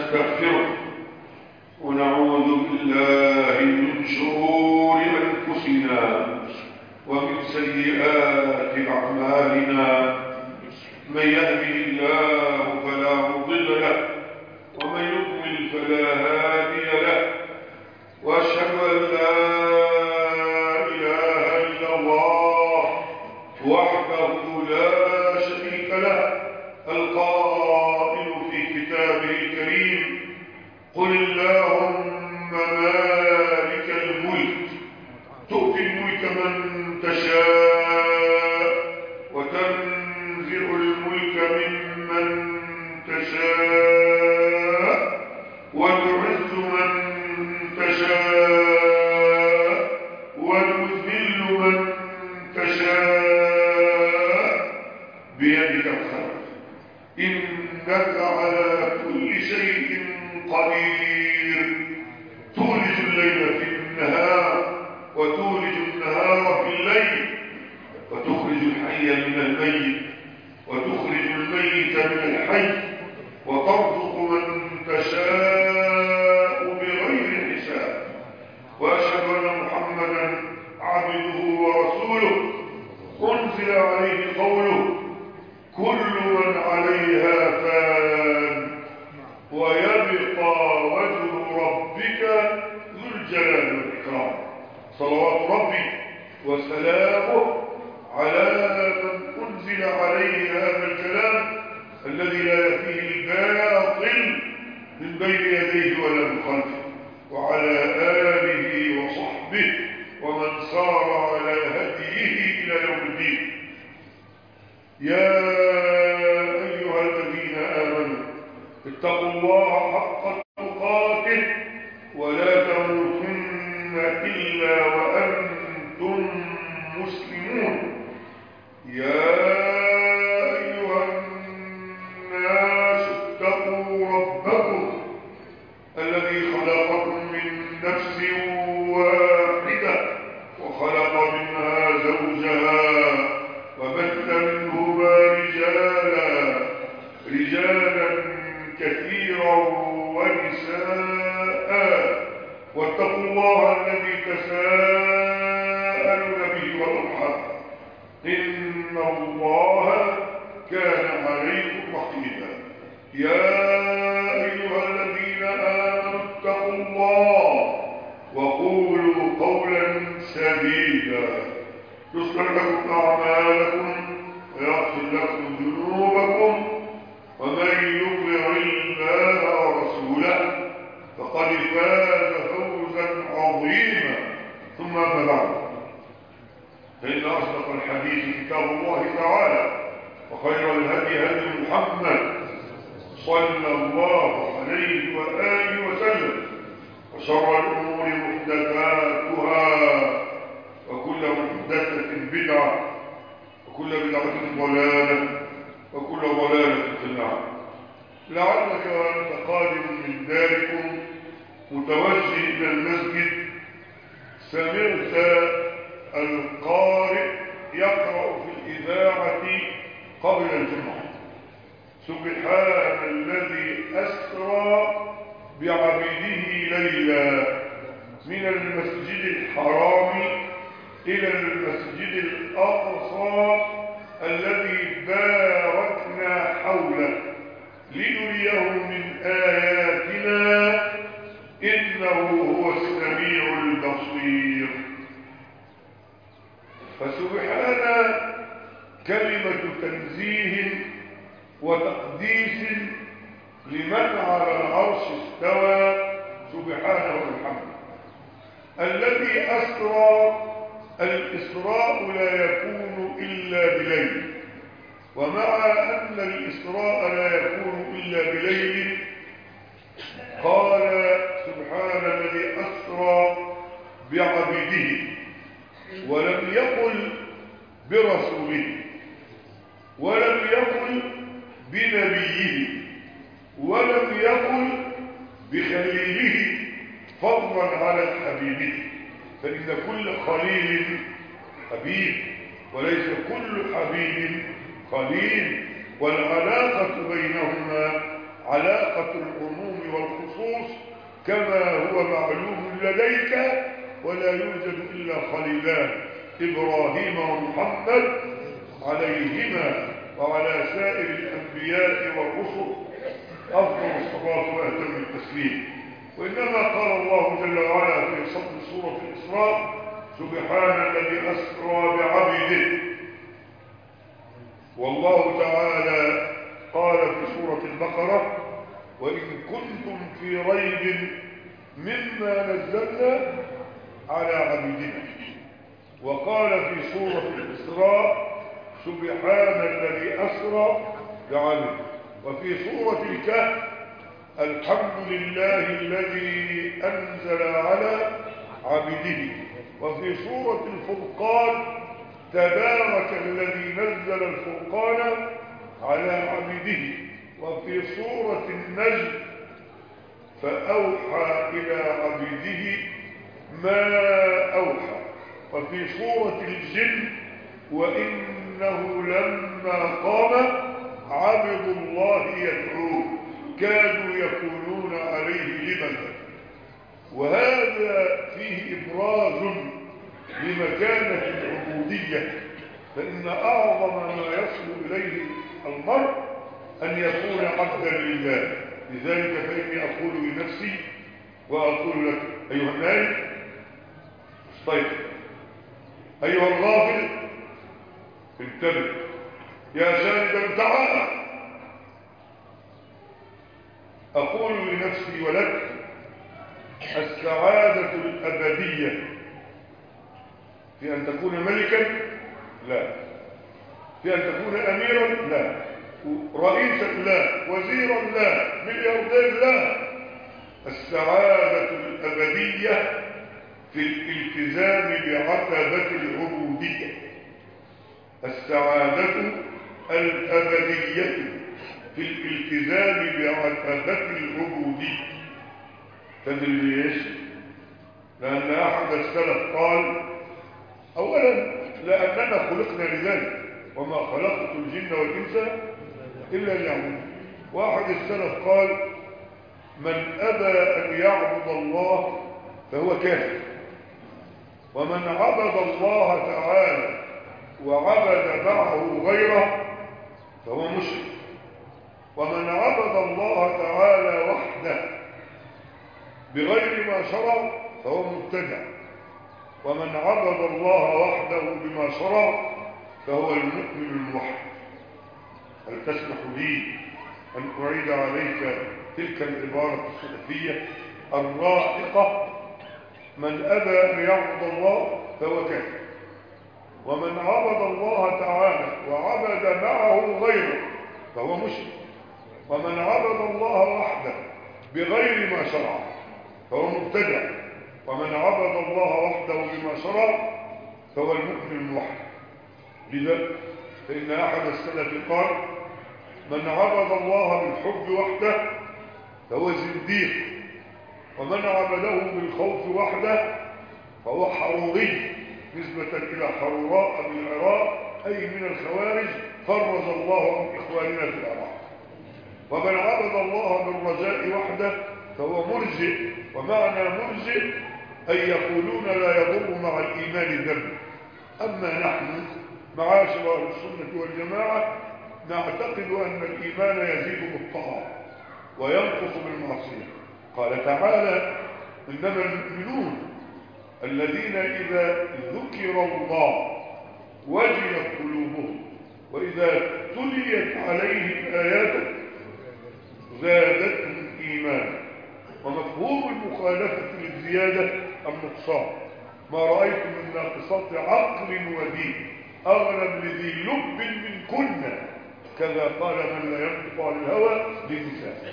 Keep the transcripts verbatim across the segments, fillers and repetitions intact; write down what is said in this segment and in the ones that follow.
ونستغفره ونعوذ بالله من شرور أنفسنا ومن سيئات أعمالنا. من يهده الله فلا مضل له ومن يضلل فلا هادي له، وأشهد أن لا إله إلا الله وحده لا شريك له القائل في كتابه الكريم: قل اللهم مالك الملك تؤتي الملك من تشاء وتنزع الملك ممن تشاء وتعز من تشاء وتذل من تشاء بيدك الخير، إنك على كل شيء قدير. تولج الليل في النهار وتولج النهار في الليل، وتخرج الحي من الميت وتخرج الميت من الحي، وترزق من تشاء بغير حساب. وأشهد أن محمدا عبده ورسوله أنزل عليه قوله: كل من عليها فان ويبقى وجه ربك ذو الجلال والإكرام. صلوات ربي وسلامه على من أنزل عليه هذا الكلام الذي لا يأتيه الباطل من بين يديه ولا من خلفه، وعلى آله وصحبه ومن سار على هديه إلى يوم الدين. يا أيها الذين آمنوا اتقوا الله حق تقاته ولا تموتن إلا وأنتم مسلمون. يا أيها الناس اتقوا ربكم الذي خلقكم من نفس واحدة وخلق منها زوجها وبث منهما رجالا رجالا كثيرا ونساء، واتقوا الله الذي تساءلون به والأرحام إن الله كان عليكم رقيبا. يا أيها الذين آمنوا اتقوا الله وقولوا قولا سديدا يصلح لكم أعمالكم ويغفر لكم ذنوبكم، ومن يطع الله ورسوله فقد فاز فوزا عظيما. ثم أما بعد، فإن أصدق الحديث كتاب الله تعالى، وخير الهدي هدي محمد صلى الله عليه وآله وسلم، وشر الأمور محدثاتها وكل محدثة بدعة وكل بدعة ضلالة وكل ضلالة في النار. لعلك وأنت قادم من داركم متوجه إلى المسجد سمعت القارئ يقرأ في الإذاعة قبل الجمعة: سبحان الذي أسرى بعبده ليلا من المسجد الحرام إلى المسجد الأقصى الذي باركنا حوله لنريه من آياتنا إنه هو السميع البصير. فسبحان كلمة تنزيه وتقديس لمن على العرش استوى سبحانه وبحمده. الذي أسرى، الإسراء لا يكون إلا بليل، ومع أن الإسراء لا يكون إلا بليل قال سبحان الذي أسرى بعبده، ولم يقل برسوله، ولم يقل بنبيه، ولم يقل بخليله، فضلا على حبيبه، فإن كل خليل حبيب وليس كل حبيب خليل، والعلاقة بينهما علاقة العموم والخصوص كما هو معلوم لديك، ولا يوجد إلا خليلان إبراهيم ومحمد عليهما وعلى سائر الأنبياء والرسل أفضل الصلاة وأتم التسليم. وإنما قال الله جل وعلا في صدر سورة الإسراء: سبحان الذي أسرى بعبده. والله تعالى قال في سورة البقرة: وإن كنتم في ريب مما نزلنا على عبدنا. وقال في سورة الإسراء: سبحان الذي أسرى بعبده. وفي سورة الكهف: الحمد لله الذي أنزل على عبده. وفي سورة الفرقان: تبارك الذي نزل الفرقان على عبده. وفي سورة النجم: فأوحى إلى عبده ما أوحى. وفي سورة الجن: وإنه لما قام عبد الله يدعوه كادوا يكونون عليه لبدا. وهذا فيه إبراز لمكانة العبودية، فإن أعظم ما يصل إليه المرء أن يكون عبدا لله. لذلك فإني أقول لنفسي وأقول لك أيها النائم استيقظ، أيها الغافل انتبه، يا شاهدا تعالى. أقول لنفسي ولك: السعادة الأبدية في أن تكون ملكا؟ لا. في أن تكون أميرا؟ لا. رئيسا؟ لا. وزيرا؟ لا. ملياردير؟ لا. السعادة الأبدية في الالتزام بعتبة العبودية. السعادة الأبدية في الالتزام بعتبة العبودية. تدري ليش؟ لأن أحد السلف قال: أولا لأننا خلقنا لذلك، وما خلقت الجن والإنس إلا ليعبدون. واحد السلف قال: من أبى أن يعبد الله فهو كافر، ومن عبد الله تعالى وعبد معه غيره فهو مشرك، ومن عبد الله تعالى وحده بغير ما شرع فهو مبتدع، ومن عبد الله وحده بما شرع فهو المؤمن الموحد. هل تسمح لي أن أعيد عليك تلك العبارة السلفية الرائقة: من أبى أن يعبد الله فهو كافر، ومن عبد الله تعالى وعبد معه غيره فهو مشرك، ومن عبد الله وحده بغير ما شرع فهو مبتدع، ومن عبد الله وحده بما شرع فهو المؤمن الموحد. لذا فإن أحد السلف قال: من عبد الله بالحب وحده فهو زنديق، ومن عبده بالخوف وحده فهو حروري، نسبة إلى حروراء بالعراق أي من الخوارج فرج الله عن إخواننا في العراق. ومن عبد الله بالرجاء وحده فهو مرجئ، ومعنى مرجئ أي يقولون لا يضر مع الإيمان ذنب. أما نحن معاشر أهل السنة والجماعة نعتقد أن الإيمان يزيد بالطاعة وينقص بالمعصية. قال تعالى: إنما المؤمنون الذين إذا ذكر الله وجلت قلوبهم وإذا تليت عليهم آياته زادتهم إيمانا. ومفهوم المخالفة للزيادة النقصان. ما رأيت من ناقصات عقل ودين أغلب لذي لب من كنا، كذا قال من لا ينطق عن الهوى للنساء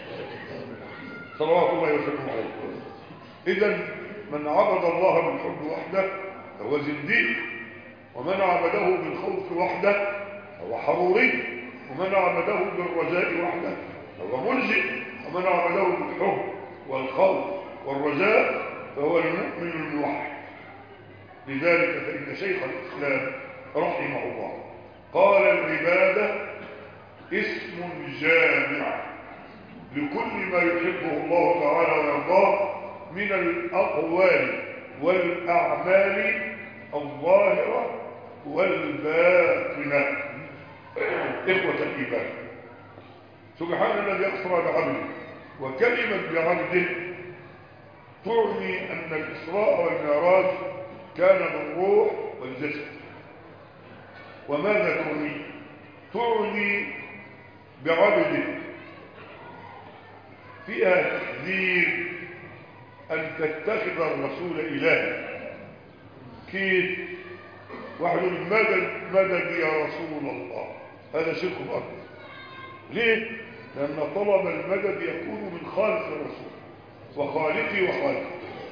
صلوات الله وسلامه عليه. إذن من عبد الله بالحب وحده فهو زنديق، ومن عبده بالخوف وحده فهو حروري، ومن عبده بالرجاء وحده فهو ملجئ، ومن عبده بالحب والخوف والرجاء فهو المؤمن الموحد. لذلك فإن شيخ الإسلام رحمه الله قال: العبادة اسم جامع لكل ما يحبه الله تعالى ويرضاه من الأقوال والأعمال الظاهرة والباطنة. إخوة الإيمان، سبحان الذي أسرى بعبده، وكلمة بعبده تعني أن الإسراء والمعراج كان بالروح والجسد. وماذا تعني؟ تعني بعبده فيها تحذير أن تتخذ الرسول إلها. كيف؟ واحد يقول مدد مدد يا رسول الله، هذا شرك أكبر. ليه؟ لأن طلب المدد يكون من خالق الرسول وخالقي وخالقه.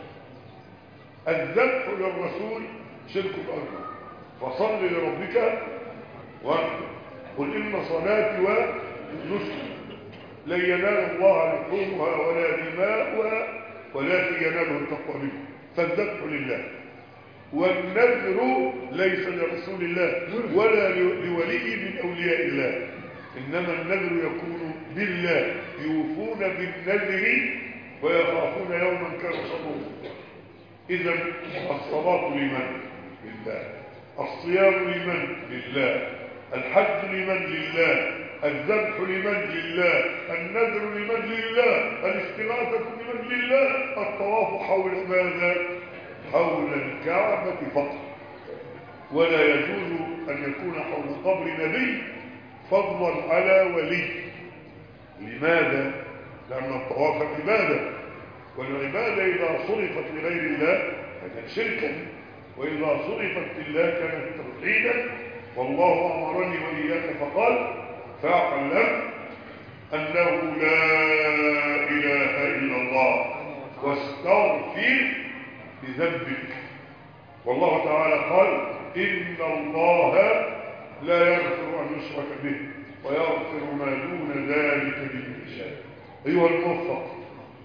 الذبح للرسول شرك أكبر. فصل لربك وارجع، قل إن صلاتي ونسكي لن ينال الله لحومها ولا دماؤها ولكن يناله التقوى منكم. فالذبح لله، والنذر ليس لرسول الله ولا لولي من أولياء الله، إنما النذر يكون لله، يوفون بالنذر ويخافون يوما كان شره. إذا الصلاة لمن؟ لله. الصيام لمن؟ لله. الحج لمن؟ لله. الذبح لمن؟ لله. النذر لمن؟ لله. الاستغاثة لمن؟ لله. الطواف حول ماذا؟ حول الكعبة فقط. ولا يجوز أن يكون حول قبر نبي فضلا على ولي. لماذا؟ لأن الطواف عبادة، والعبادة إذا صرفت لغير الله كانت شركا، وإذا صرفت لله كانت توحيدا. والله أمرني وإياك فقال فاعلم أنه لا إله إلا الله واستغفر لذنبك. والله تعالى قال إن الله لا يغفر أن يشرك به ويغفر ما دون ذلك لمن يشاء. أيها الموفق،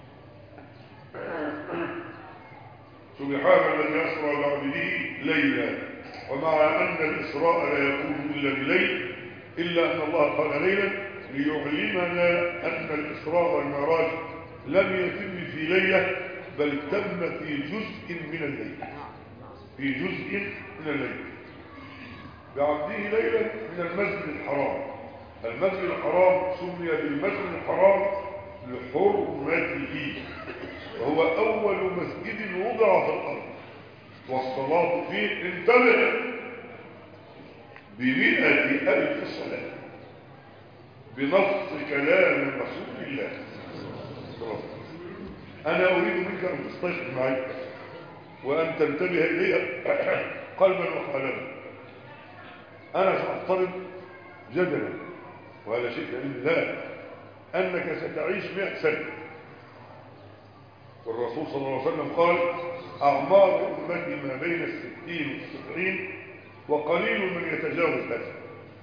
سبحان الذي أسرى بعبده ليلا. ومع أن الإسراء لا يكون إلا بليل، إلا أن الله قال ليلا ليعلمنا أن الإسراء والمعراج لم يتم في ليلة، بل تم في جزء من الليل. في جزء من الليل بعبده ليلا من المسجد الحرام. المسجد الحرام سمي بالمسجد الحرام لحرمته، وهو أول مسجد وضع في الأرض، والصلاة فيه انتبه بمئة ألف صلاة بنص كلام رسول الله. أنا أريد منك أن تستيقظ معي وأن تنتبه إليها قلبا وقالبا. أنا سأفترض جدلا، وهذا شيء بإذن الله، أنك ستعيش مئة سنة، والرسول صلى الله عليه وسلم قال أعمار أمتي ما بين الستين والسبعين وقليل من يتجاوز هذا.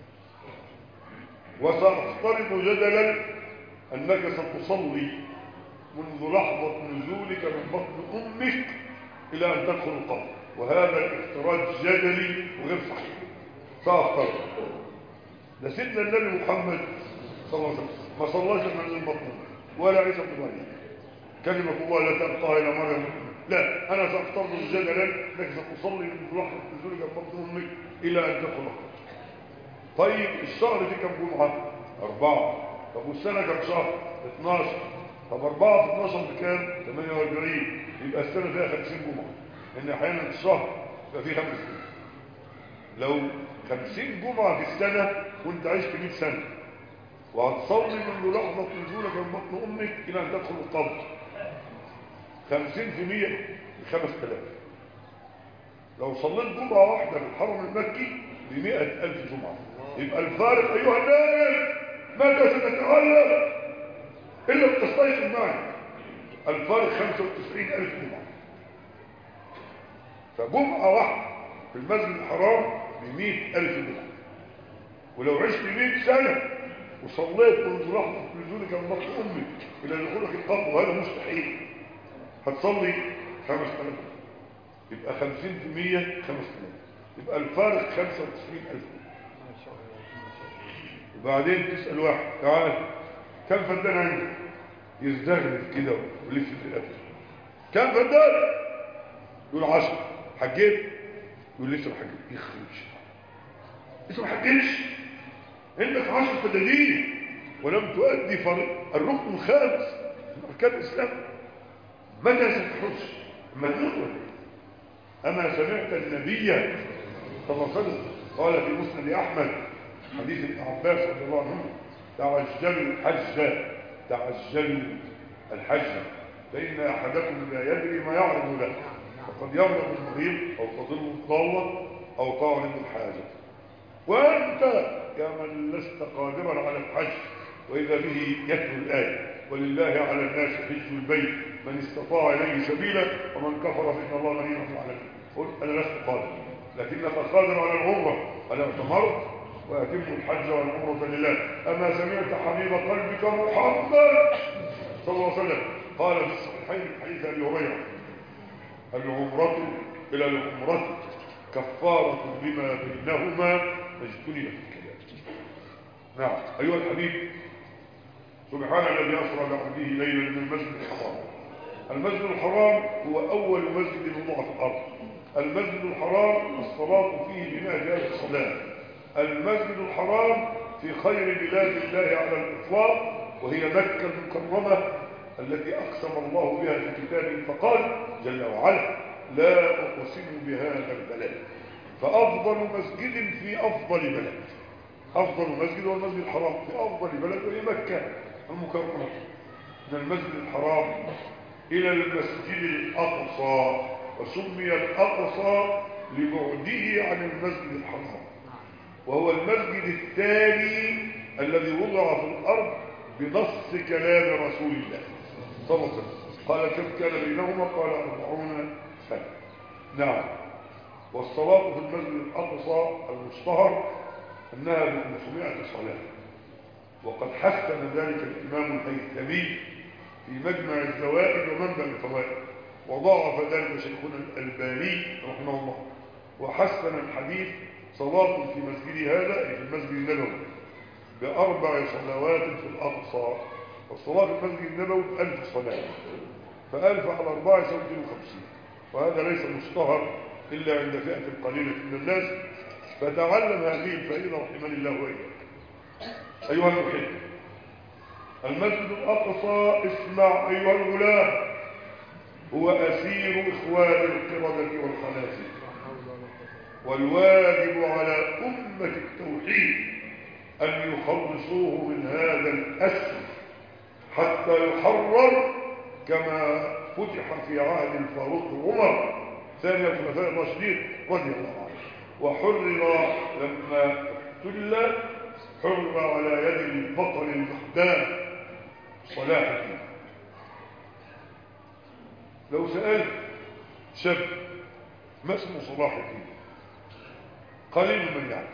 وسأفترض جدلا أنك ستصلي منذ لحظة نزولك من بطن أمك إلى أن تدخل القبر، وهذا الافتراض جدلي وغير صحيح. سأفترض ده سيدنا النبي محمد صلى الله عليه وسلم ما صلاش من بطن ولا عيسى بن مريم، كلمة الله لا تبقى إلى مريم. لا، أنا سأفترض جدلا أنك ستصلي من لحظة نزولك من بطن أمك إلى أن تدخل القبر. طيب الشهر في كم جمعة؟ أربعة. طب والسنة كم شهر؟ اثناشر. طب أربعة في اثناشر بكام؟ ثمانية وأربعين. يبقى السنة فيها خمسين جمعة، إن أحيانا الشهر يبقى فيه خمس سنين. لو خمسين جمعة في السنة وانت عشت مئة سنة، وهتصلي منذ لحظة نزولك من بطن أمك إلى أن تدخل القبر، خمسين في مئة بخمس آلاف. لو صليت جمعة واحدة في الحرم المكي بمئة ألف جمعة، يبقى الفارق أيها الناس متى سنتعلم إلا بتستيقظ معي؟ الفارق خمسة وتسعين ألف جمعة. فجمعة واحدة في المسجد الحرام بمئة ألف جمعة. ولو عشت مئة سنة وصليت منذ لحظة نزولك من بطن أمك إلى دخولك القبر، وهذا مستحيل، هتصلي خمس آلاف، يبقى خمسين في مئة خمس آلاف، يبقى الفارق خمسة وتسعين ألف. وبعدين تسأل واحد تعال كم فدان عندك؟ يزدغرف كده ويلف في الأكل. كم فدان؟ يقول عشرة. حجيت؟ يقول لسه ما حجيت. يخرج لسه ما حجيتش، عندك عشر فدانين ولم تؤدي فريق الركن الخامس من أركان الإسلام. متى ستحج؟ أما تنقل. أما سمعت النبي صلى الله عليه وسلم قال في مسند أحمد حديث ابن عباس رضي الله عنه: تعجلوا الحج تعجلوا الحج فإن أحدكم لا يدري ما يعرض له، وقد يمرض المريض أو تضل الضالة أو تعرض الحاجة. وأنت يا من لست قادرا على الحج، وإذا به يتلو الآية: ولله على الناس حج البيت من استطاع إليه سبيلا ومن كفر فإن الله غني عن العالمين. قل أنا لست قادر، لكنك قادر على العمرة. أنا اعتمرت وأتم الحج والعمرة لله. أما سمعت حبيب قلبك محمد صلى الله عليه وسلم قال في الصحيحين من حديث أبي هريرة: العمرة إلى العمرة كفارة لما بينهما ما اجتنب الكبائر. نعم أيها الحبيب، سبحان الذي أسرى بعبده ليلا من المسجد الحرام. المسجد الحرام هو أول مسجد وضع في الأرض. المسجد الحرام الصلاة فيه بنهج أهل الصلاة. المسجد الحرام في خير بلاد الله على الإطلاق، وهي مكة المكرمة التي أقسم الله بها في كتابه فقال جل وعلا: لا أقسم بهذا البلد. فأفضل مسجد في أفضل بلد، أفضل مسجد هو المسجد الحرام في أفضل بلد وهي مكة المكرمة. من المسجد الحرام إلى المسجد الأقصى، وسمي الأقصى لبعده عن المسجد الحرام، وهو المسجد الثاني الذي وضع في الأرض بنص كلام رسول الله صلى الله عليه وسلم. قال: كم كان بينهما؟ قال: أربعون سنة. نعم. والصلاة في المسجد الأقصى المشتهر أنها بخمسمائة صلاة، وقد حسن ذلك الإمام الهيثمي في مجمع الزوائد ومنبع الفوائد، وضاعف ذلك شيخنا الألباني رحمه الله، وحسن الحديث: صلاة في مسجد هذا أي في المسجد النبوي بأربع صلوات في الأقصى. والصلاة في المسجد النبوي بألف صلاة، فألف على أربعة يساوي مئتين وخمسين، وهذا ليس مشتهر إلا عند فئة قليلة من الناس. فتعلم هذه الفائدة رحمني الله وإياك. أيها المحب، المسجد الأقصى اسمع أيها الغلام، هو أسير إخوان القردة والخنازير، والواجب على أمة التوحيد أن يخلصوه من هذا الأسر حتى يحرر كما فتح في عهد الفاروق عمر ثاني الخلفاء الراشدين رضي الله عنه، وحرر لما احتل، حرر على يد البطل المحدان صلاح الدين. لو سألت شاب ما اسم صلاح الدين قليل من يعرف.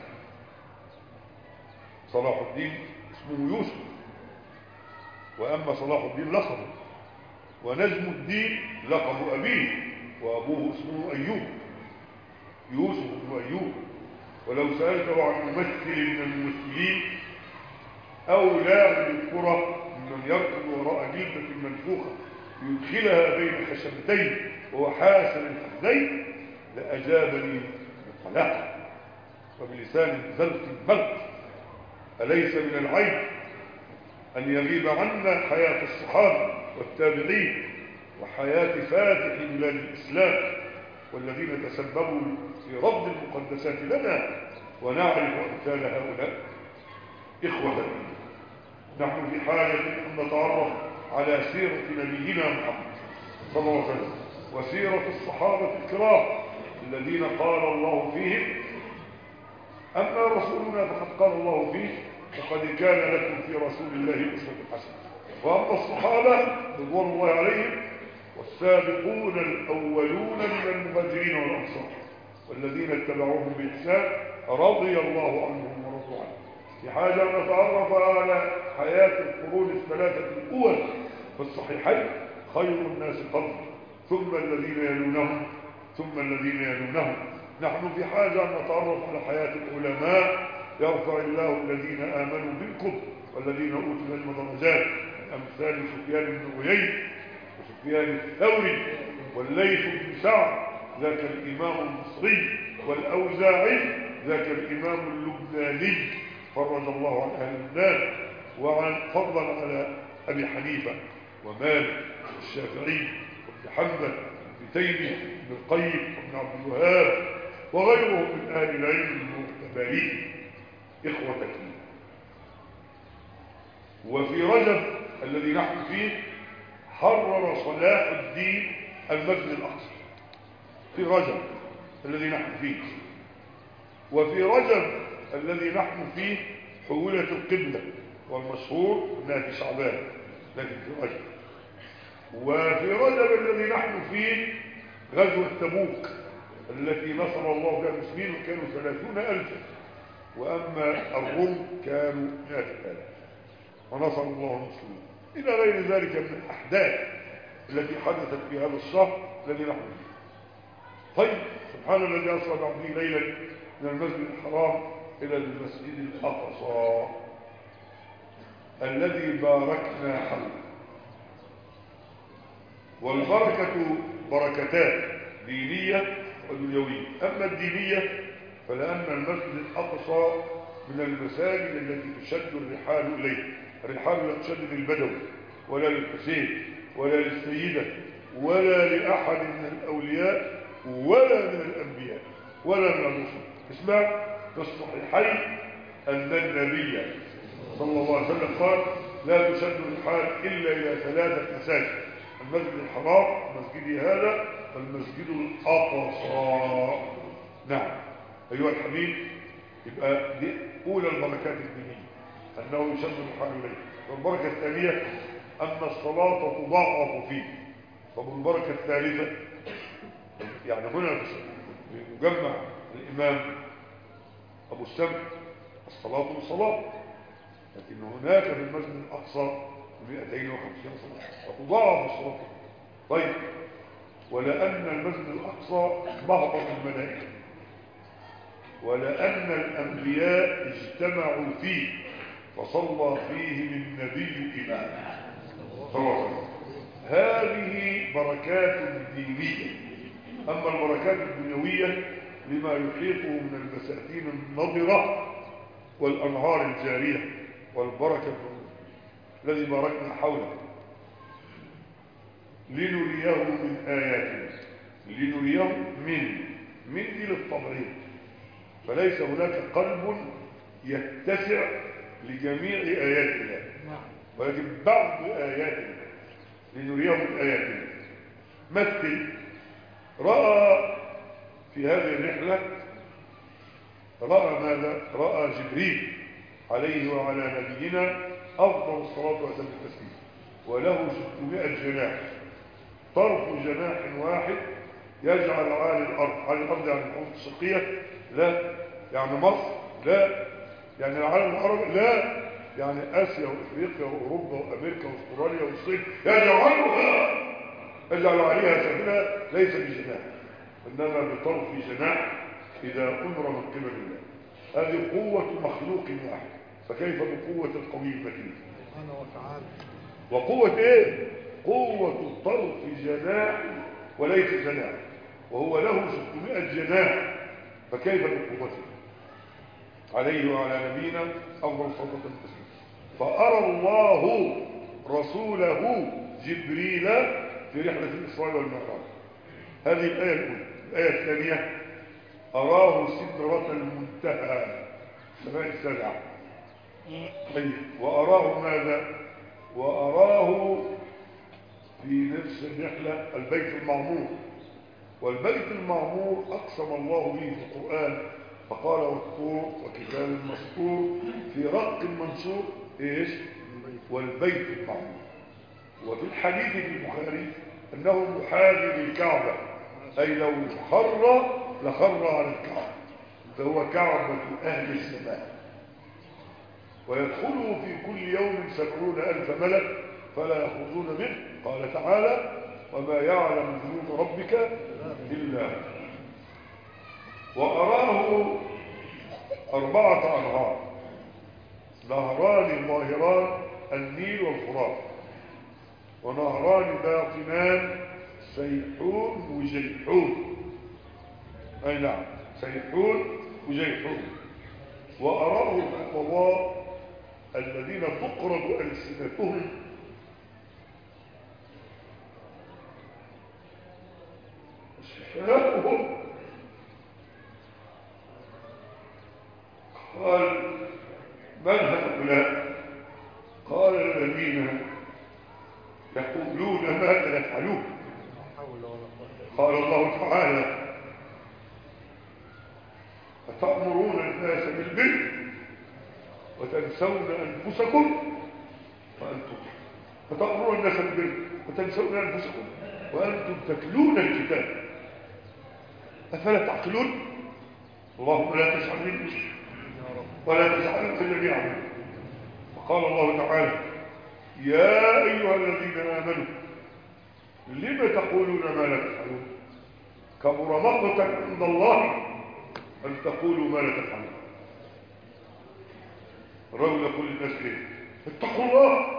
صلاح الدين اسمه يوسف، وأما صلاح الدين لقبه، ونجم الدين لقب أبيه، وأبوه اسمه أيوب، يوسف بن أيوب. ولو سألته عن ممثل من الممثلين أو لاعب الكرة ممن يركض وراء جلدة منفوخة يدخلها بين خشبتين وهو حاسن الفخذين لأجابني بطلاقة وبلسان زلق ملق: أليس من العيب أن يغيب عنا حياة الصحابة والتابعين وحياة فاتح بلاد الإسلام والذين تسببوا في رد المقدسات لنا، ونعرف أمثال هؤلاء؟ إخوة، نحن في حاجة أن نتعرف على سيرة نبينا محمد صلى الله عليه وسلم وسيرة الصحابة الكرام الذين قال الله فيهم: أما رسولنا فقد قال الله فيه: لقد كان لكم في رسول الله أسوة حسنة. وأما الصحابة رضوان الله عليهم والسابقون الأولون من المهاجرين والأنصار والذين اتبعوهم بإحسان رضي الله عنهم ورضوا عنه. في حاجة أن نتعرف على حياة القرون الثلاثة الأول في الصحيحين: خير الناس قرني ثم الذين يلونهم ثم الذين يلونهم. نحن في حاجة أن نتعرف على حياة العلماء: يرفع الله الذين آمنوا منكم والذين أوتوا العلم درجات. أمثال سفيان بن عيينة وسفيان الثوري والليث بن سعد ذاك الإمام المصري، والأوزاعي ذاك الإمام اللبناني فرج الله عن أهل لبنان، وعن فضلا على أبي حنيفة ومالك والشافعي وابن حنبل وابن تيمية وابن القيم وابن عبد الوهاب وغيرهم من أهل العلم المعتبرين إخوة الدين. وفي رجب الذي نحن فيه حرر صلاح الدين المسجد الأقصى في رجب الذي نحن فيه. وفي رجب الذي نحن فيه حولت القبلة، والمشهور انها في شعبان لكن في رجب. وفي رجب الذي نحن فيه غزوة تبوك التي نصر الله فيها المسلمين وكانوا ثلاثون ألفا، وأما الروم كانوا مئة ألف ونصر الله المسلمين، إلى غير ذلك من الأحداث التي حدثت في هذا الشهر الذي نحن فيه. طيب، سبحان الذي أسرى بعبده ليلا من المسجد الحرام إلى المسجد الأقصى الذي باركنا حوله. والبركة بركتان، دينية ودنيوية. أما الدينية فلأن المسجد الأقصى من المساجد التي تشد الرحال إليه. الرحال لا تشد للبدوي ولا للحسين ولا للسيدة ولا لأحد من الأولياء ولا من الأنبياء ولا من الرسل. اسمع في الصحيحين أن النبي صلى الله عليه وسلم قال لا تشد الرحال إلا إلى ثلاثة مساجد: المسجد الحرام، مسجدي هذا، والمسجد الأقصى. نعم أيها الحبيب، يبقى دي أولى البركات الدينية أنه يشد الرحال إليه. والبركة الثانية أن الصلاة تضاعف فيه. طب البركة الثالثة يعني هنا في مجمع الإمام أبو السبع الصلاة والصلاة، لكن هناك في المسجد الأقصى مئتين وخمسين صلاة وتضاعف الصلاة. طيب، ولأن المسجد الأقصى مهبط الملائكة، ولأن الأنبياء اجتمعوا فيه فصلى فيه من نبي إله صلى الله عليه وسلم. هذه بركات دينية. أما البركات الدنيوية لما يحيطه من البساتين النضرة والأنهار الجارية والبركة الذي باركنا حوله لنريه من آياتنا. لنريه من من دي للطبعين، فليس هناك قلب يتسع لجميع آيات الله، ولكن بعض آيات الله لنريه من آياتنا. مثل رأى في هذه الرحلة، رأى ماذا؟ رأى جبريل عليه وعلى نبينا أفضل الصلاة وأتم التسليم، وله ستمائة جناح، طرف جناح واحد يجعل عالي الأرض. عالي الأرض يعني الأرض الشرقية؟ لا. يعني مصر؟ لا. يعني العالم العربي؟ لا. يعني آسيا وإفريقيا وأوروبا وأمريكا وأستراليا والصين يجعلها يجعل عليها سبيلا ليس بجناح، إنما بطرف جناح إذا أمر من قبل الله. هذه قوة مخلوق واحد، فكيف بقوة القوي المتين سبحانه وتعالى؟ وقوة إيه؟ قوة طرف جناح وليس جناح، وهو له ستمائة جناح، فكيف بقوته؟ عليه وعلى نبينا أفضل صلاة والتسليم. فأرى الله رسوله جبريل في رحلة الإسراء والمعراج. هذه الآية الأولى. الآية الثانية أراه سدرة المنتهى، السماء السبعة. طيب، وأراه ماذا؟ وأراه في نفس الرحلة البيت المعمور. والبيت المعمور أقسم الله به في القرآن فقال والطور وكتاب مسطور في رق منشور إيش؟ والبيت المعمور. وفي الحديث في البخاري أنه محاذي للكعبة، أي لو خر لخر على الكعبة، فهو كعبة أهل السماء. ويدخله في كل يوم سبعون ألف ملك فلا يخرجون منه. قال تعالى وما يعلم جنود ربك إلا هو. وأراه أربعة أنهار، نهران ظاهران النيل والفرات، ونهران باطنان سيحون وجيحون. أي نعم، سيحون وجيحون. وأراه الخطباء الذين تقرض ألسنتهم شفاؤهم. قال من هؤلاء؟ قال الذين يقولون ما لا يفعلون. قال الله تعالى أتأمرون الناس بالبر وتنسون أنفسكم وأنتم أتأمرون الناس بالبر وتنسون أنفسكم وأنتم تتلون الكتاب أفلا تعقلون؟ اللهم لا تجعلني منهم ولا تجعلنا جميعا. فقال الله تعالى يا أيها الذين آمنوا لم تقولون ما لا تفعلون كبر مقتا عند الله أن تقولوا ما لا تفعلون. الرجل يقول للناس ايه؟ اتقوا الله،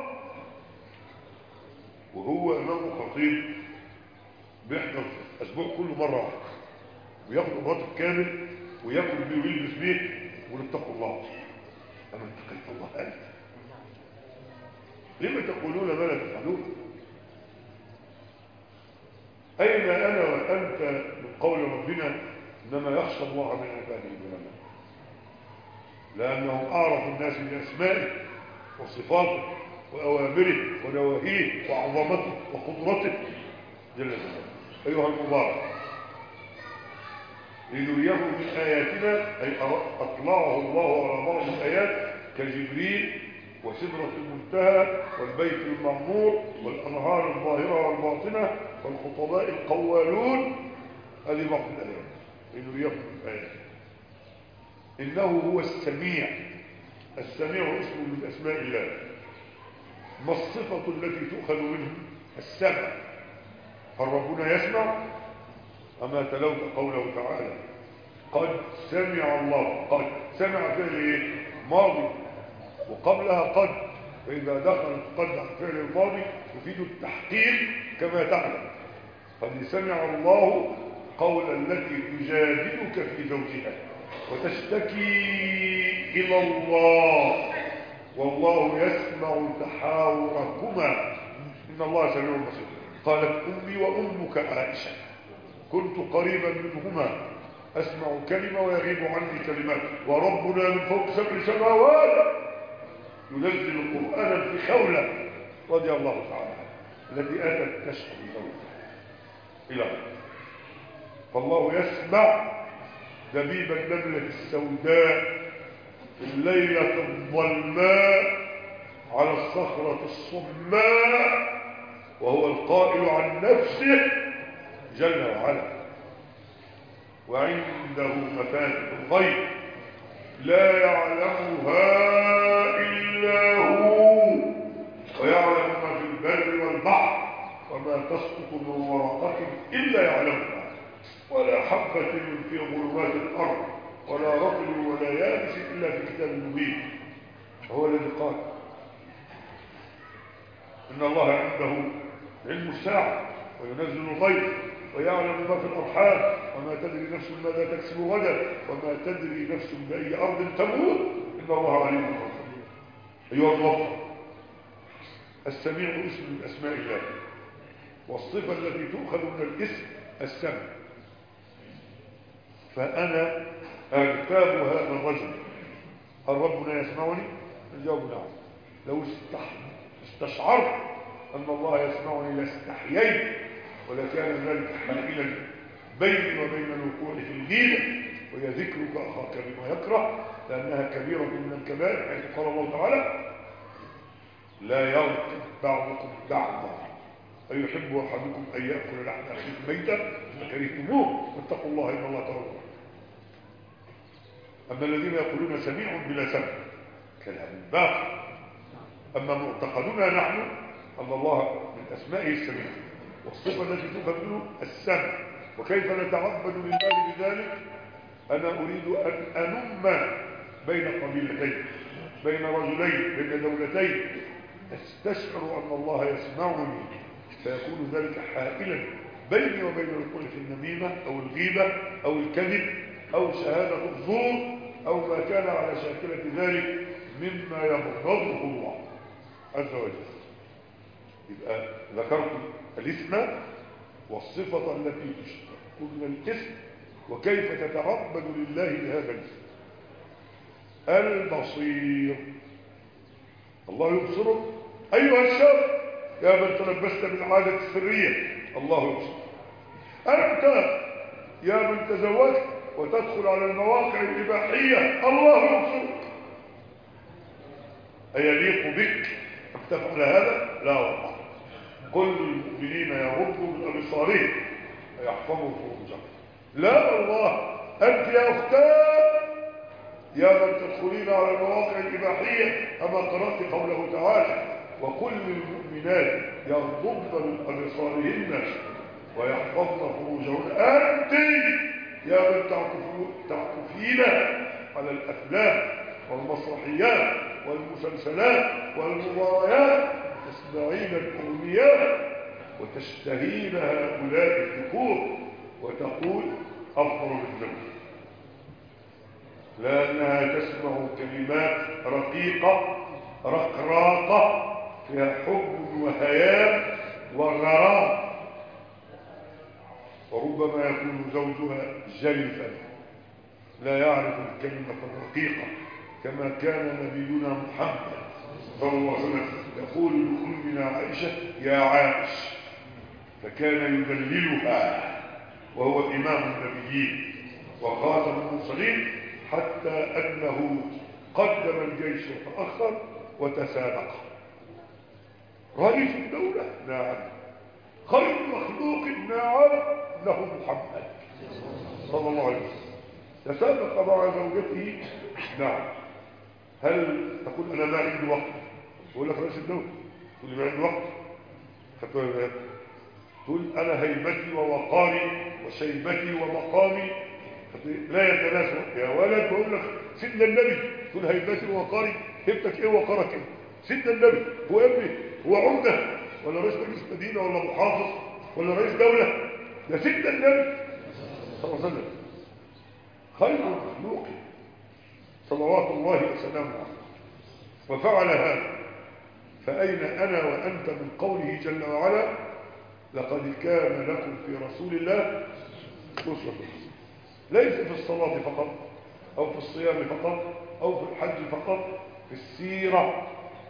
وهو امامه خطيب بيحضر اسبوع كله مره واحده وياخد راتب كامل وياكل بيه ويلبس بيه ويقول اتقوا الله. اما اتقيت الله انت لما تقولون ما لا تفعلون؟ اين انا وانت من قول ربنا انما يخشى الله من عباده العلماء، لانهم اعرف الناس باسمائه وصفاته وأوامره ونواهيه وعظمته وقدرته جل جلاله. أيها المبارك، لنريه من آياتنا أي أطلعه الله على بعض الآيات كجبريل وسدرة المنتهى والبيت المعمور والأنهار الظاهرة والباطنة والخطباء القوالون. هذه بعض الآيات لنريه من آياتنا. إنه هو السميع. السميع اسم من أسماء الله. ما الصفة التي تؤخذ منه؟ السمع. هل ربنا يسمع؟ أما تلوت قوله تعالى قد سمع الله. قد سمع فعل ايه؟ ماضي، وقبلها قد، فإذا دخلت قد على فعل الماضي تفيد التحقيق كما تعلم. قد سمع الله قول التي تجادلك في زوجها وتشتكي إلى الله والله يسمع تحاوركما إن الله سميع بصير. قالت أمي وأمك عائشة كنت قريبا منهما أسمع كلمة ويغيب عني كلمات وربنا من فوق سبع سماوات ينزل القرآن في خولة رضي الله تعالى التي آتت تشكو زوجها إلى غيره. فالله يسمع دبيب النملة السوداء في الليلة الظلماء على الصخرة الصماء وهو القائل عن نفسه جل وعلا. وعنده مفاتح الغيب لا يعلمها إلا هو ويعلم ما في البر والبحر وما تسقط من ورقة إلا يعلمها ولا حبة في ظلمات الأرض ولا رطب ولا يابس إلا في كتاب مبين. هو الذي قال إن الله عنده علم الساعة وينزل الغيب ويعلم ما في الأرحام وما تدري نفس ماذا تكسب غدا وما تدري نفس بأي أرض تموت إن الله عليم خبير. أيها الوفر، السميع اسم من أسماء الله، والصفة التي تؤخذ من الاسم السمع. فأنا أغتاب هذا الرجل هل ربنا يسمعني؟ الجواب نعم. لو استشعرت أن الله يسمعني لاستحييت ولكان ذلك حائلا بيني وبين الوقوع في الغيبة وهي ذكرك أخاك بما يكره لأنها كبيرة من الكبائر حيث قال الله تعالى لا يغتب بعضكم بعضا أيحب أحدكم أن يأكل لحم أخيه ميتا فكرهتموه واتقوا الله إن الله تواب. أما الذين يقولون سميع بلا سمع كلام باطل. أما معتقدنا نحن أن الله من أسمائه السميع والصفة التي تؤخذ منه السمع. وكيف نتعبد لله بذلك؟ أنا أريد أن أنم بين قبيلتين بين رجلين بين دولتين أستشعر أن الله يسمعني، فيكون ذلك حائلا بيني وبين الوقوع في النميمة أو الغيبة أو الكذب أو شهادة الزور أو ما كان على شاكلة ذلك مما يبغضه الله عز وجل. يبقى ذكرت الاسم والصفة التي تشتق من الاسم وكيف تتعبد لله بهذا الاسم. البصير، الله يبصرك أيها الشاب يا من تلبست بالعادة السرية، الله يبصرك. أنت يا من تزوجت وتدخل على المواقع الإباحية، الله يبصرك. أيليق بك أن تفعل هذا؟ لا والله. كل المؤمنين يغضوا من أبصارهم ويحفظوا فروجهم. لا والله. أنت يا أختاه يا من تدخلين على المواقع الإباحية، أما قرأت قوله تعالى وكل المؤمنات يغضضن من أبصارهن ويحفظن فروجهن. أنت يا من تعكفين على الأفلام والمسرحيات والمسلسلات والمباريات، تسمعين الأغنيات وتشتهين هؤلاء الذكور وتقول أفضل الزوج، لأنها تسمع كلمات رقيقة رقراقة فيها حب وهيام وغرام، وربما يكون زوجها جلفا لا يعرف الكلمة الرقيقة، كما كان نبينا محمد صلى الله عليه وسلم يقول لأمنا عائشة يا عائش، فكان يذللها وهو إمام النبيين وخاتم المرسلين، حتى أنه قدم الجيش وتأخر وتسابق. رئيس الدولة نعم، خير مخلوق نعم له محمد صلى الله عليه وسلم، تسابق مع زوجته نعم. هل تقول أنا ما عندي وقت؟ تقول لك رئيس الدولة تقول لي ما عندي وقت، تقول أنا هيبتي ووقاري وشيبتي ومقامي لا يتناسب يا ولد. بقول لك سيدنا النبي تقول هيبتي ووقاري، هيبتك ايه ووقارك ايه؟ سيدنا النبي هو ابني هو عمده ولا رئيس مجلس مدينه ولا محافظ ولا رئيس دوله؟ ده سيدنا النبي صلى الله عليه وسلم خير المخلوق صلوات الله وسلامه عليه، وفعل هذا. فأين أنا وأنت من قوله جل وعلا لقد كان لكم في رسول الله أسوة حسنة، ليس في الصلاة فقط أو في الصيام فقط أو في الحج فقط، في السيرة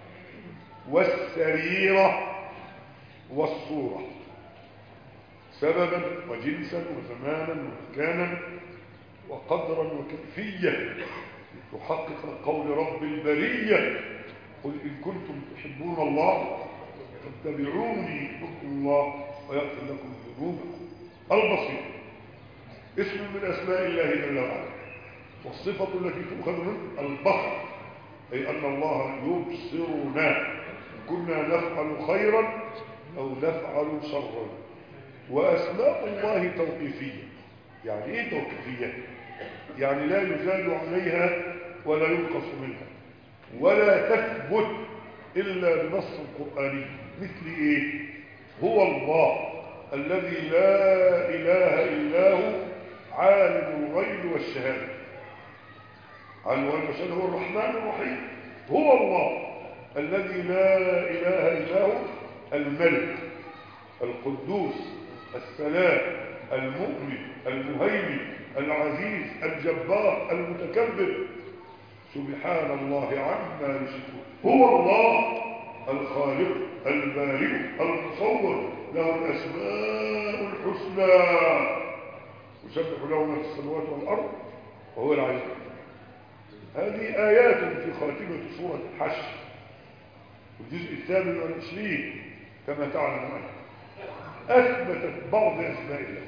والسريرة والصورة، سببا وجنسا وزمانا ومكانا وقدرا وكيفية، تحقق قول رب البرية قل إن كنتم تحبون الله فاتبعوني يحببكم الله ويغفر لكم ذنوبكم. البصير اسم من أسماء الله جل وعلا، والصفة التي تؤخذ منه البصر، أي أن الله يبصرنا كنا نفعل خيرا أو نفعل شرا. وأسماء الله توقيفية. يعني إيه توقيفية؟ يعني لا يزاد عليها ولا ينقص منها ولا تثبت إلا بنص قرآني. مثل إيه؟ هو الله الذي لا إله إلا هو عالم الغيب والشهادة. عالم الغيب والشهادة هو الرحمن الرحيم. هو الله الذي لا إله إلا هو الملك القدوس السلام المؤمن المهيمن العزيز الجبار المتكبر، سبحان الله عما يشركون. هو الله الخالق البارئ المصور، له الأسماء الحسنى، يسبح له ما في السماوات والأرض وهو العزيز. هذه آيات في خاتمة سورة الحشر الجزء الثامن والعشرين كما تعلمون، أثبتت بعض أسماء الله،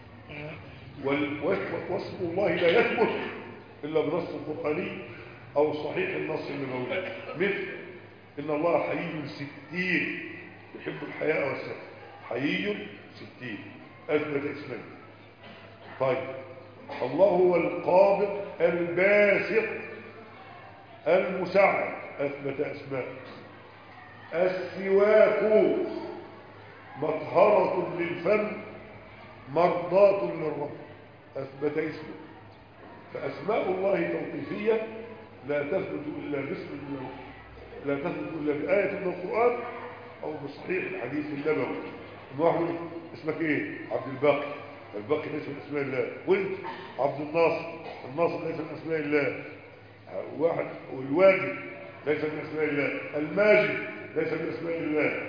واسم الله لا يثبت إلا بنص قرآني أو صحيح النص النبوي. مثل إن الله حيي ستين يحب الحياء والستر، حيي ستين أثبت اسمه. طيب الله هو القابض الباسط المساعد، أثبت أسماء. السواك مطهرة للفم مرضاة للرب، أثبت اسمه. فأسماء الله توقيفية لا تثبت إلا باسم الله، لا تثبت إلا بآية من القرآن أو بصحيح الحديث النبوي. واحد اسمك إيه؟ عبد الباقي، الباقي ليس من أسماء الله. وأنت عبد الناصر، الناصر ليس من أسماء الله. واحد والواجد ليس من أسماء الله. الماجد ليس من أسماء الله.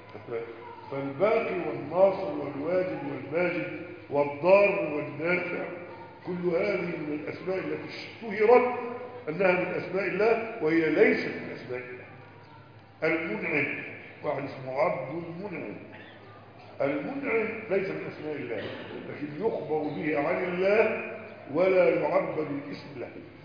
فالباقي والناصر والواجد والماجد والضار والنافع كل هذه من الأسماء التي اشتهرت أنها من أسماء الله وهي ليست من أسماء الله. المنعم، واحد اسمه عبد المنعم. المنعم ليس من أسماء الله، لكن يخبر به عن الله ولا يعبد الاسم له.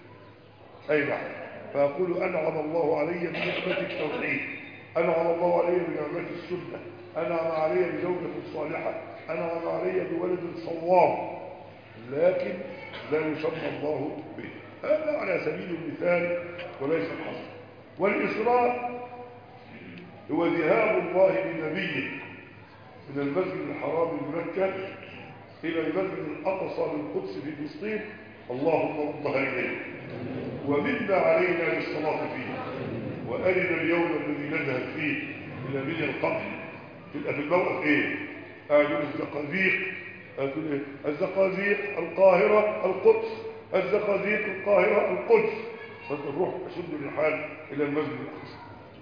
أي نعم. فيقول أنعم الله علي بنعمة التوحيد، أنعم الله علي بنعمة السنة، أنعم علي بزوجة صالحة، أنعم علي بولد صواب، لكن لا يسمى الله به. هذا على سبيل المثال وليس الحصر. والإسراء هو ذهاب الله بنبيه من المسجد الحرام بمكة إلى المسجد الأقصى بالقدس في فلسطين، اللهم ردها إليه ومنا علينا بالصلاة فيه، وأرنا اليوم الذي نذهب فيه إلى بني القبر. تبقى في الموقف إيه؟ قالوا الزقازيق، قالوا الزقازيق القاهرة القدس، الزقازيق القاهرة القدس، فانت تروح تشد الرحال إلى المسجد الأقصى.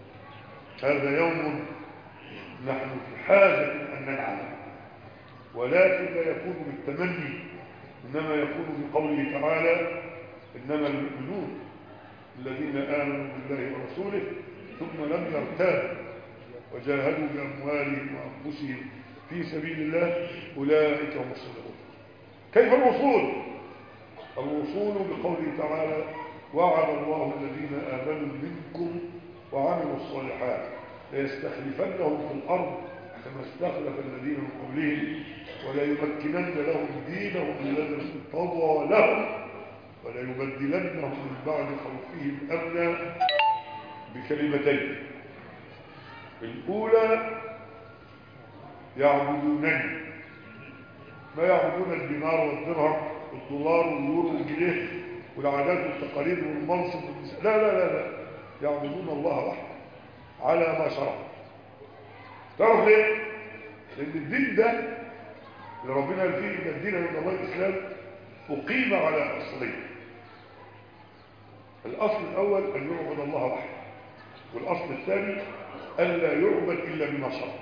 هذا يوم نحن في حاجة أن ننعم، ولكن لا يكون بالتمني، إنما يكون بقوله تعالى: إنما المؤمنون الذين آمنوا بالله ورسوله ثم لم يرتابوا وجاهدوا بأموالهم وأنفسهم في سبيل الله أولئك هم الصادقون. كيف الوصول؟ الوصول بقوله تعالى: وعد الله الذين آمنوا منكم وعملوا الصالحات ليستخلفنهم في الأرض كما استخلف الذين من قبلهم وليمكنن لهم دينهم الذي ارتضى لهم وليبدلنهم من بعد خوفهم أمنا بكلمتين. الأولى يعبدونني، ما يعبدون الدينار والدرهم والدولار واليورو والجنيه والعادات والتقاليد والمنصب والنساء، لا لا لا لا، يعبدون الله وحده على ما شرع. تعرف ليه؟ لأن الدين ده اللي ربنا قال فيه إن الدين عند الله الإسلام أقيم على أصلين. الأصل الأول أن يعبد الله وحده، والأصل الثاني أن لا يعبد إلا بما شرع.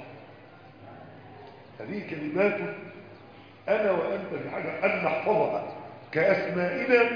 هذه كلمات أنا وأنت في حاجة أن نحفظها كأسمائنا،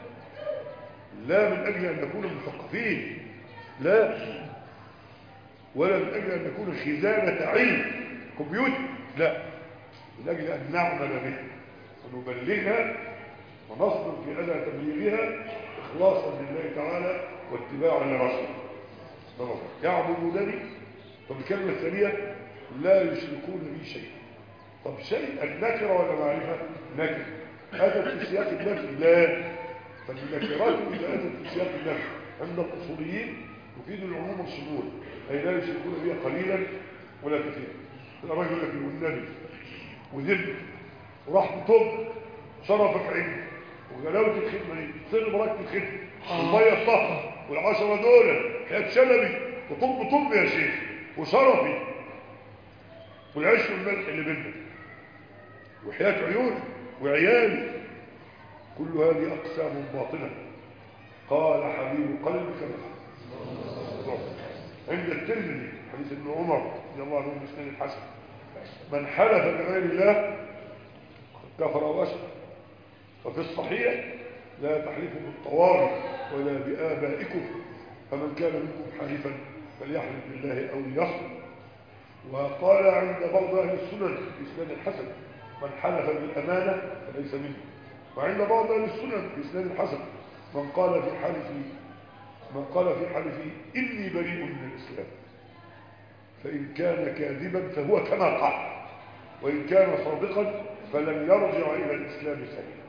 لا من أجل أن نكون مثقفين، لا، ولا من أجل أن نكون خزانة علم كمبيوتر، لا، من أجل أن نعمل بها ونبلغها ونصبر في أداء تبليغها إخلاصا لله تعالى واتباعا لرسوله. يعبدونني. طب الكلمة الثانية لا يشركون بي شيئا. طب شيء النكرة ولا معرفة؟ نكرة أتت في سياق النفي؟ لا. فالنكرات إذا أتت في سياق النفي عند الأصوليين تفيد العموم والشمول، أي لا يشركون بها قليلا ولا كثيرا. الرجل لك والنبي وذب وراح بطب شرفك عندي وغلاوة الخدمة دي تصير بركة الخدمة والمية الطهر والعشرة دول حياة شلبي وطب طب يا شيخ وشرفي والعيش والملح اللي بيننا وحياة عيوني وعيالي، كل هذه أقسام باطنة. قال حبيب قلبك مثلا عند الترمذي حديث ابن عمر رضي الله عنه بسند الحسن: من حلف بغير الله كفر واشرك. وفي الصحيح: لا تحلفوا بالطوارئ ولا بآبائكم، فمن كان منكم حالفا فليحلف بالله أو ليصمت. وقال عند بعض أهل السنن في إسناد الحسن: من حلف بالأمانة فليس منه. وعند بعض أهل السنن في إسناد الحسن: من قال في حلفه من قال في حلفه إني بريء من الإسلام، فإن كان كاذبا فهو كما قال، وإن كان صادقا فلن يرجع إلى الإسلام ثانيا.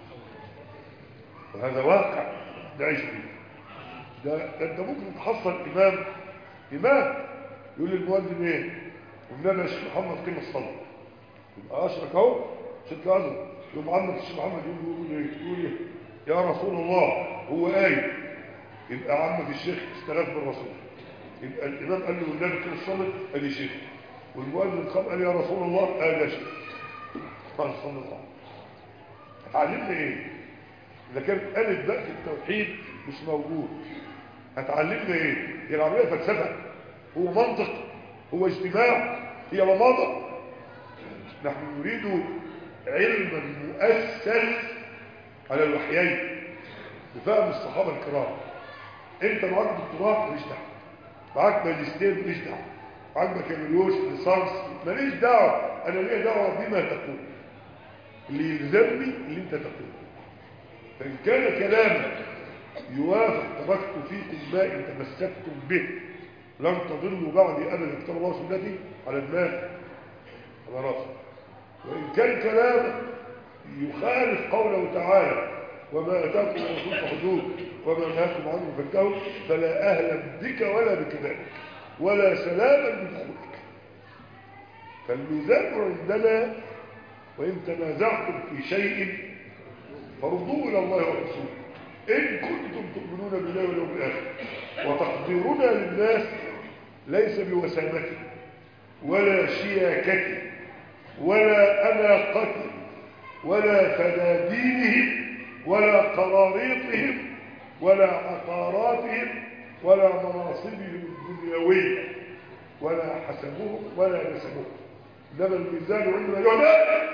وهذا واقع نعيش فيه. ده, ده أنت ممكن تحصل إمام إمام يقول للمؤذن ايه؟ والنبي يا شيخ محمد قيم الصلاه. يبقى اشرك اهو شرك اصغر. يقوم عمك الشيخ محمد يقول يقول ايه؟ يقول ايه؟ يا رسول الله هو قايل. يبقى عمك الشيخ استغاث بالرسول. يبقى الامام قال له والنبي قيم الصلاه قال لي شيخ. والمؤذن قام قال يا رسول الله قال يا شيخ. قال صلى الله. هتعلمنا ايه؟ اذا كانت الف باء في التوحيد مش موجود هتعلمنا ايه؟ هي العمليه فلسفه، هو منطق، هو اجتماع، هي رماضه. نحن نريد علما مؤسس على الوحيين بفهم الصحابه الكرام. انت معاك دكتوراه ماليش دعوه، معاك ماجستير ماليش دعوه، معاك بكالوريوس ليسانس ماليش دعوه، انا ليا دعوه بما تقول. اللي يلزمني اللي انت تقول. فان كان كلامك يوافق تركت فيكم ما ان تمسكتم به لن تضلوا بعدي ابدا كتاب الله وسنتي على دماغي على راسي. وان كان كلامك يخالف قوله تعالى وما اتاكم الرسول فخذوه وما نهاكم عنه فانتهوا فلا اهلا بك ولا بكذلك ولا سلاما بدخولك. فالميزان عندنا وان تنازعتم في شيء فردوه الى الله ورسوله إن كنتم تؤمنون بالله واليوم الآخر. وتقديرنا للناس ليس بوسامته ولا شياكته ولا أناقته ولا فنادينهم ولا قراريطهم ولا عقاراتهم ولا مناصبهم الدنيوية ولا حسبهم ولا نسبهم. إنما الميزان عندنا يهدى.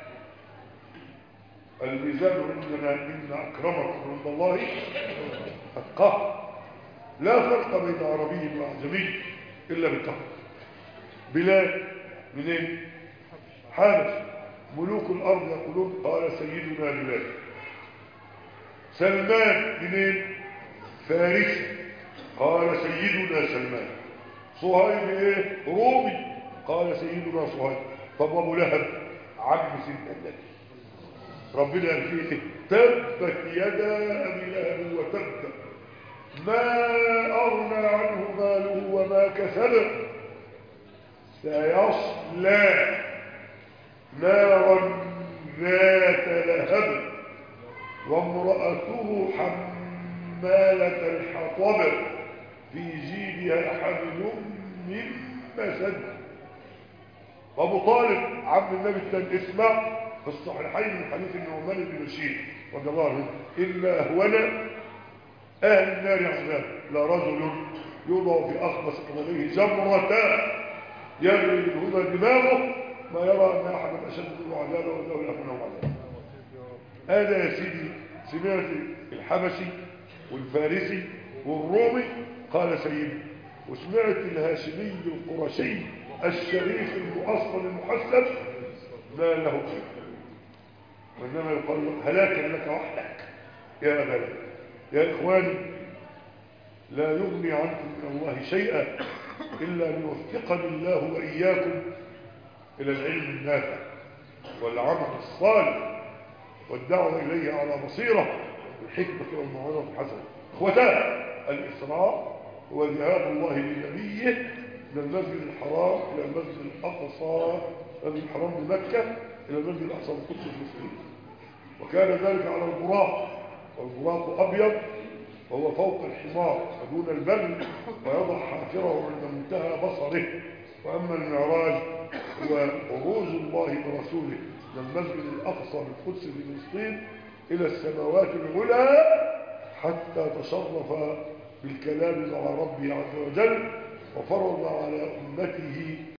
الميزان عندنا إن أكرمكم عند الله أتقاكم. لا فرق بين عربي وأعجمي إلا بالتقوى. بلاد منين؟ حابس ملوك الأرض يقولون قال سيدنا بلاد. سلمان منين؟ فارس قال سيدنا سلمان. صهيب ايه؟ رومي قال سيدنا صهيب. طب أبو لهب عم سيدنا النبي ربنا قال فيه ايه؟ تبت يدا ابي لهب وتب ما اغنى عنه ماله وما كسب سيصلى نارا ذات لهب وامرأته حمالة الحطب في جيدها حبل من مسد. ابو طالب عبد النبي الثاني اسمع في الصحيحين من حديث النعمان بن بشير رضي الله عنه إن أهون أهل النار عذاب لرجل يوضع في أخمص قدميه جمرة يجري منهما دماغه ما يرى أن أحدا أشد منه عذابا وأنه يأخذهم عذابا. هذا يا سيدي سمعت الحبشي والفارسي والرومي قال سيدي، وسمعت الهاشمي القرشي الشريف المؤصل المحسن ما له خير، وإنما يقال هلاكا لك وحدك يا أبا. يا إخواني لا يغني عنكم من الله شيئا إلا أن يوفقني الله وإياكم إلى العلم النافع والعمل الصالح والدعوة إليه على بصيرة بالحكمة والموعظة الحسنة. إخوتان الإسراء هو ذهاب الله لنبيه من المسجد الحرام إلى المسجد الأقصى، المسجد الحرام بمكة إلى المسجد الأقصى بقدس المسلمين. وكان ذلك على البراق، والبراق أبيض وهو فوق الحمار ودون البغل ويضع حافره عند منتهى بصره. وأما المعراج هو خروج الله برسوله من المسجد الأقصى بالقدس بفلسطين إلى السماوات العلى حتى تشرف بالكلام مع ربه عز وجل وفرض على أمته